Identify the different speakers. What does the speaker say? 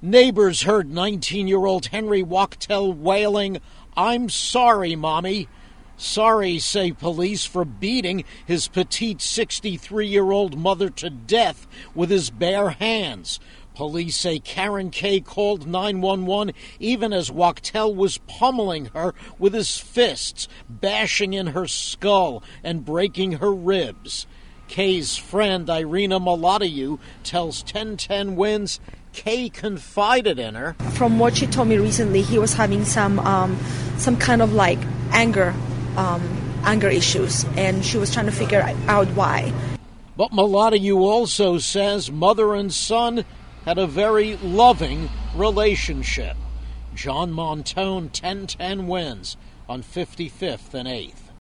Speaker 1: Neighbors heard 19-year-old Henry Wachtel wailing, "I'm sorry, Mommy." Sorry, say police, for beating his petite 63-year-old mother to death with his bare hands. Police say Karen K. called 911 even as Wachtel was pummeling her with his fists, bashing in her skull and breaking her ribs. Kay's friend, Irina Maladiu, tells 1010 Wins Kay confided in her.
Speaker 2: From what she told me recently, he was having some kind of like anger issues, and she was trying to figure out why.
Speaker 1: But Maladiu also says mother and son had a very loving relationship. John Montone, 1010 Wins on 55th and 8th.